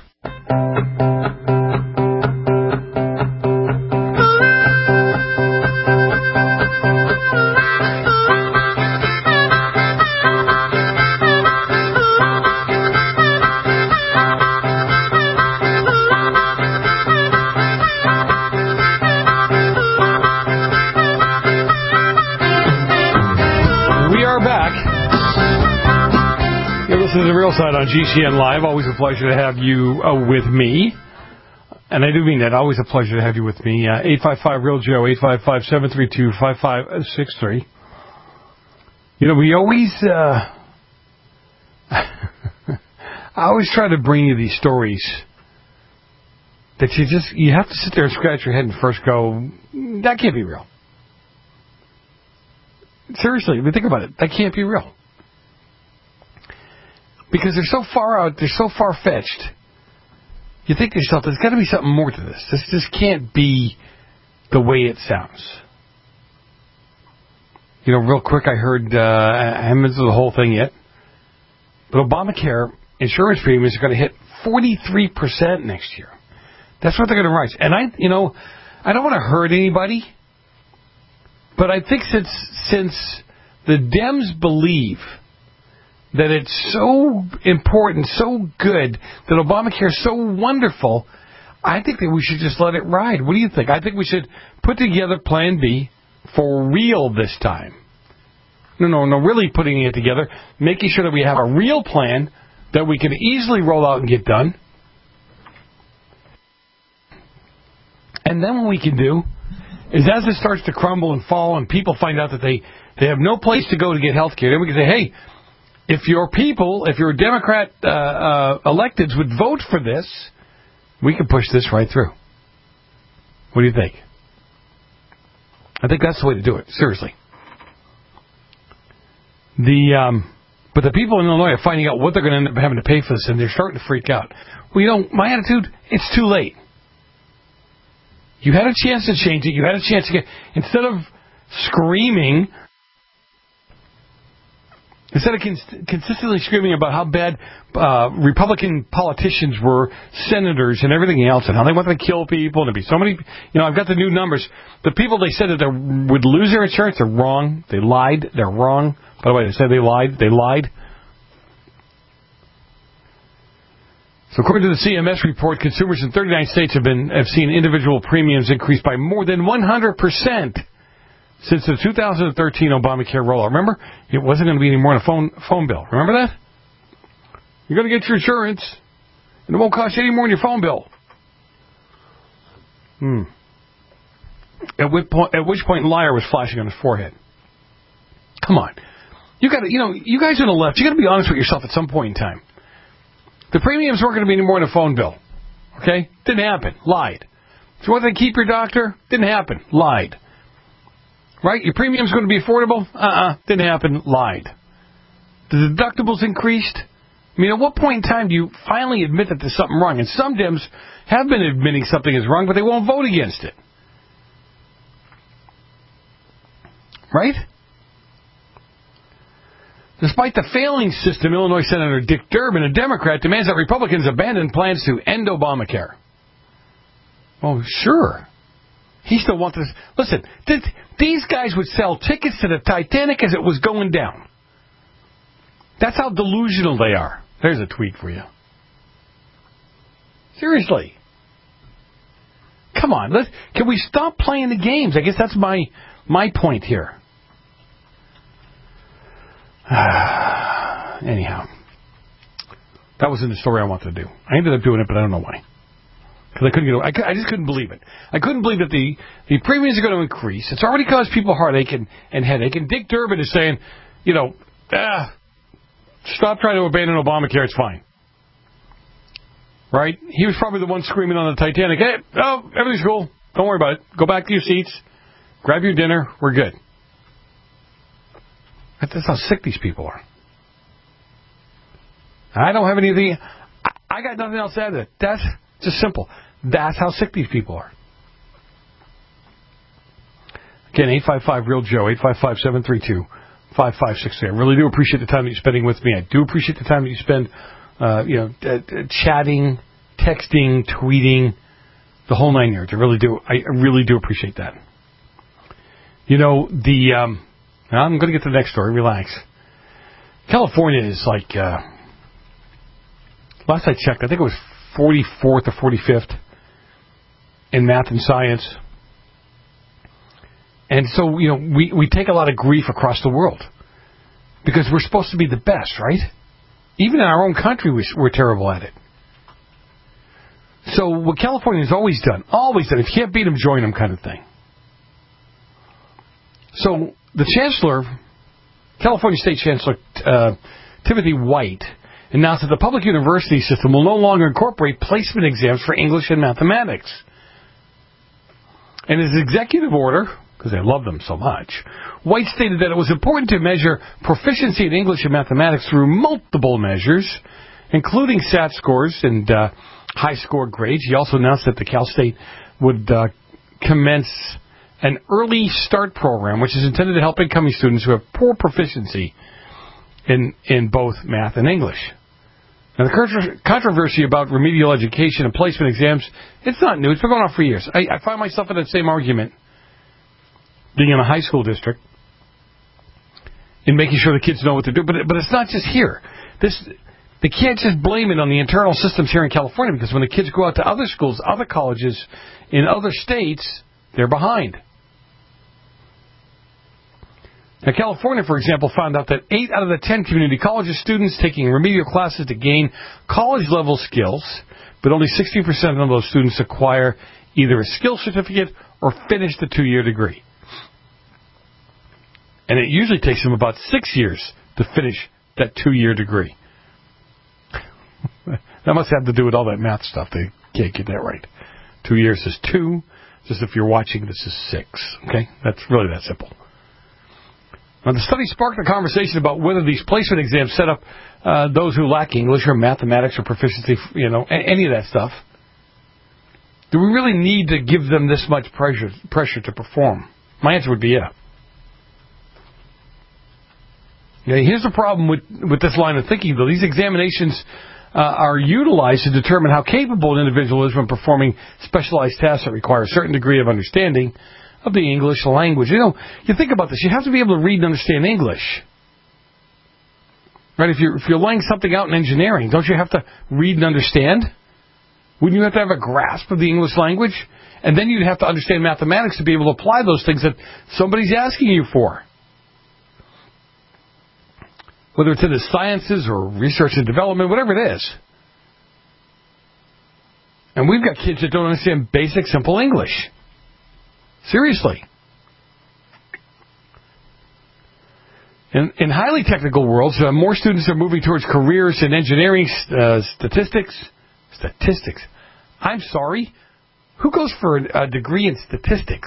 This is The Real Side on G C N Live. Always a pleasure to have you uh, with me. And I do mean that. Always a pleasure to have you with me. Uh, eight five five, real Joe, eight five five, seven three two, five five six three. You know, we always... Uh, I always try to bring you these stories that you just... You have to sit there and scratch your head and first go, that can't be real. Seriously, I mean, think about it. That can't be real. Because they're so far out, they're so far-fetched. You think to yourself, there's got to be something more to this. This just can't be the way it sounds. You know, real quick, I heard, uh, I haven't been through the whole thing yet, but Obamacare insurance premiums are going to hit forty-three percent next year. That's what they're going to rise. And I, you know, I don't want to hurt anybody, but I think since, since the Dems believe that it's so important, so good, that Obamacare is so wonderful, I think that we should just let it ride. What do you think? I think we should put together Plan B for real this time. No, no, no, really putting it together, making sure that we have a real plan that we can easily roll out and get done. And then what we can do is as it starts to crumble and fall and people find out that they, they have no place to go to get health care, then we can say, hey, if your people, if your Democrat uh, uh, electeds would vote for this, we can push this right through. What do you think? I think that's the way to do it, seriously. The um, But the people in Illinois are finding out what they're going to end up having to pay for this, and they're starting to freak out. Well, you know, my attitude, it's too late. You had a chance to change it. You had a chance to get... Instead of screaming... Instead of cons- consistently screaming about how bad uh, Republican politicians were, senators and everything else, and how they wanted to kill people, and there'd be so many... You know, I've got the new numbers. The people they said that they would lose their insurance, they're wrong. They lied. They're wrong. By the way, they said they lied. They lied. So according to the C M S report, consumers in thirty-nine states have been have seen individual premiums increase by more than one hundred percent since the two thousand thirteen Obamacare rollout. Remember, it wasn't going to be any more than a phone phone bill. Remember that? You're going to get your insurance, and it won't cost you any more than your phone bill. Hmm. At which point, at which point, liar was flashing on his forehead. Come on, you got to, you know, you guys on the left, you got to be honest with yourself at some point in time. The premiums weren't going to be any more than a phone bill. Okay? Didn't happen. Lied. So you want to keep your doctor? Didn't happen. Lied. Right? Your premium's going to be affordable? Uh-uh. Didn't happen. Lied. The deductibles increased? I mean, at what point in time do you finally admit that there's something wrong? And some Dems have been admitting something is wrong, but they won't vote against it. Right? Despite the failing system, Illinois Senator Dick Durbin, a Democrat, demands that Republicans abandon plans to end Obamacare. Oh, sure. He still wants this. Listen, th- these guys would sell tickets to the Titanic as it was going down. That's how delusional they are. There's a tweet for you. Seriously. Come on, let's, can we stop playing the games? I guess that's my my point here. Anyhow, that wasn't the story I wanted to do. I ended up doing it, but I don't know why. Because I couldn't get. I, I just couldn't believe it. I couldn't believe that the, the premiums are going to increase. It's already caused people heartache and, and headache. And Dick Durbin is saying, you know, ah, stop trying to abandon Obamacare. It's fine. Right? He was probably the one screaming on the Titanic, hey, oh, everything's cool. Don't worry about it. Go back to your seats. Grab your dinner. We're good. That's how sick these people are. I don't have anything. I got nothing else to add to it. That's just simple. That's how sick these people are. Again, eight five five real Joe, eight five five, seven three two, five five six three. I really do appreciate the time that you're spending with me. I do appreciate the time that you spend, uh, you know, uh, uh, chatting, texting, tweeting, the whole nine yards. I really do. I really do appreciate that. You know, the. Um, I'm going to get to the next story. Relax. California is like, uh, last I checked, I think it was forty-fourth or forty-fifth in math and science. And so, you know, we, we take a lot of grief across the world because we're supposed to be the best, right? Even in our own country, we're terrible at it. So what California has always done, always done, if you can't beat them, join them kind of thing. So the Chancellor, California State Chancellor uh, Timothy White, announced that the public university system will no longer incorporate placement exams for English and mathematics. In his executive order, because they love them so much, White stated that it was important to measure proficiency in English and mathematics through multiple measures, including S A T scores and uh, high score grades. He also announced that the Cal State would uh, commence an early start program, which is intended to help incoming students who have poor proficiency in in both math and English. Now, the controversy about remedial education and placement exams, it's not new. It's been going on for years. I, I find myself in that same argument being in a high school district. in making sure the kids know what they're doing. But, but it's not just here. This They can't just blame it on the internal systems here in California, because when the kids go out to other schools, other colleges in other states, they're behind. Now, California, for example, found out that eight out of the ten community colleges students taking remedial classes to gain college-level skills, but only sixteen percent of those students acquire either a skill certificate or finish the two-year degree. And it usually takes them about six years to finish that two-year degree. That must have to do with all that math stuff. They can't get that right. Two years is two. Just if you're watching, this is six. Okay? That's really that simple. Now, the study sparked a conversation about whether these placement exams set up uh, those who lack English or mathematics or proficiency, you know, any of that stuff. Do we really need to give them this much pressure pressure to perform? My answer would be yeah. Okay, here's the problem with, with this line of thinking, though. These examinations uh, are utilized to determine how capable an individual is when performing specialized tasks that require a certain degree of understanding of the English language. You know, you think about this. You have to be able to read and understand English. Right? If you're, if you're laying something out in engineering, don't you have to read and understand? Wouldn't you have to have a grasp of the English language? And then you'd have to understand mathematics to be able to apply those things that somebody's asking you for. Whether it's in the sciences or research and development, whatever it is. And we've got kids that don't understand basic, simple English. Seriously. In, in highly technical worlds, uh, more students are moving towards careers in engineering, uh, statistics. Statistics. I'm sorry. Who goes for a, a degree in statistics?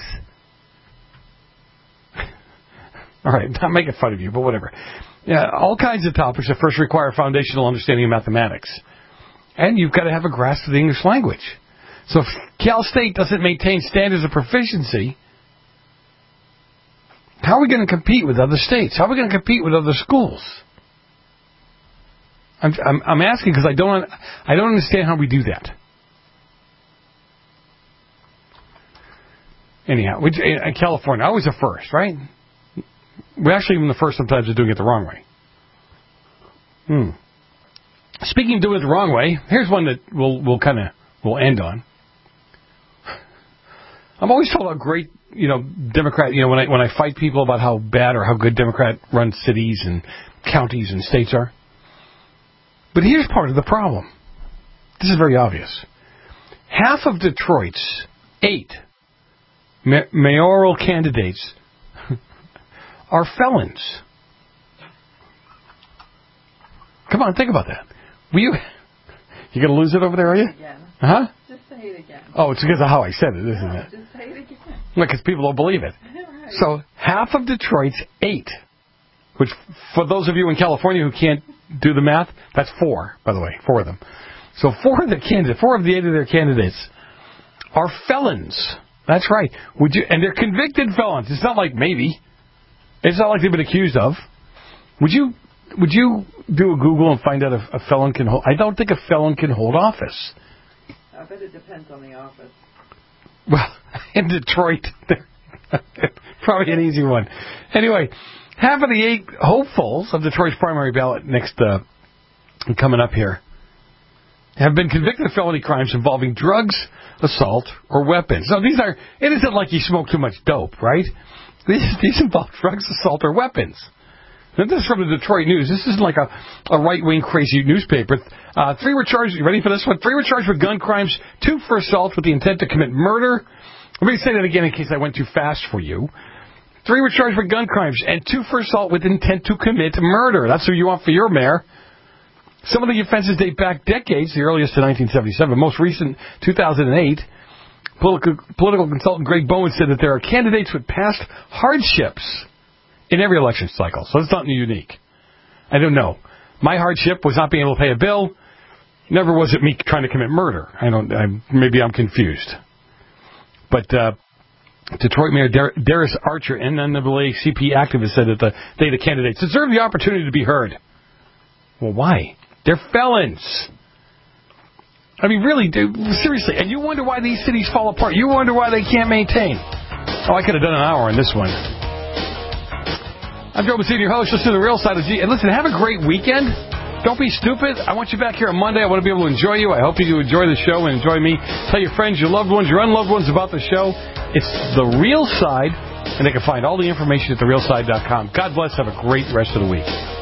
All right, not making fun of you, but whatever. Yeah, all kinds of topics that first require foundational understanding of mathematics. And you've got to have a grasp of the English language. So if Cal State doesn't maintain standards of proficiency, how are we going to compete with other states? How are we going to compete with other schools? I'm, I'm, I'm asking because I don't, I don't understand how we do that. Anyhow, we, in California, always a first, right? We're actually even the first sometimes of doing it the wrong way. Hmm. Speaking of doing it the wrong way, here's one that we'll we'll kind of we'll end on. I'm always told how great, you know, Democrat, you know, when I when I fight people about how bad or how good Democrat-run cities and counties and states are. But here's part of the problem. This is very obvious. Half of Detroit's eight ma- mayoral candidates are felons. Come on, think about that. Will you you going to lose it over there, are you? Again. Huh? Just say it again. Oh, it's because of how I said it, isn't no, it? Just say it again. Look, because people don't believe it. Right. So half of Detroit's eight, which for those of you in California who can't do the math, that's four, by the way, four of them. So four of the candidates, four of the eight of their candidates are felons. That's right. Would you? And they're convicted felons. It's not like maybe. It's not like they've been accused of. Would you would you do a Google and find out if a felon can hold... I don't think a felon can hold office. I bet it depends on the office. Well, in Detroit, probably an easy one. Anyway, half of the eight hopefuls of Detroit's primary ballot next uh, coming up here have been convicted of felony crimes involving drugs, assault, or weapons. Now, these are... It isn't like you smoke too much dope, right? These, these involve drugs, assault, or weapons. Now, this is from the Detroit News. This isn't like a, a right-wing crazy newspaper. Uh, three were charged, you ready for this one? Three were charged with gun crimes, two for assault with the intent to commit murder. Let me say that again in case I went too fast for you. Three were charged with gun crimes and two for assault with intent to commit murder. That's who you want for your mayor. Some of the offenses date back decades, the earliest to nineteen seventy-seven, most recent two thousand eight. Political, political consultant Greg Bowen said that there are candidates with past hardships in every election cycle. So it's not unique. I don't know. My hardship was not being able to pay a bill. Never was it me trying to commit murder. I don't. I, maybe I'm confused. But uh, Detroit Mayor Dar- Darius Archer, N double A C P activist, said that the, they, the candidates, deserve the opportunity to be heard. Well, why? They're felons. I mean, really, dude, seriously. And you wonder why these cities fall apart. You wonder why they can't maintain. Oh, I could have done an hour on this one. I'm Joe Messina, your host. Listen to The Real Side of G. And listen, have a great weekend. Don't be stupid. I want you back here on Monday. I want to be able to enjoy you. I hope you enjoy the show and enjoy me. Tell your friends, your loved ones, your unloved ones about the show. It's The Real Side, and they can find all the information at the real side dot com. God bless. Have a great rest of the week.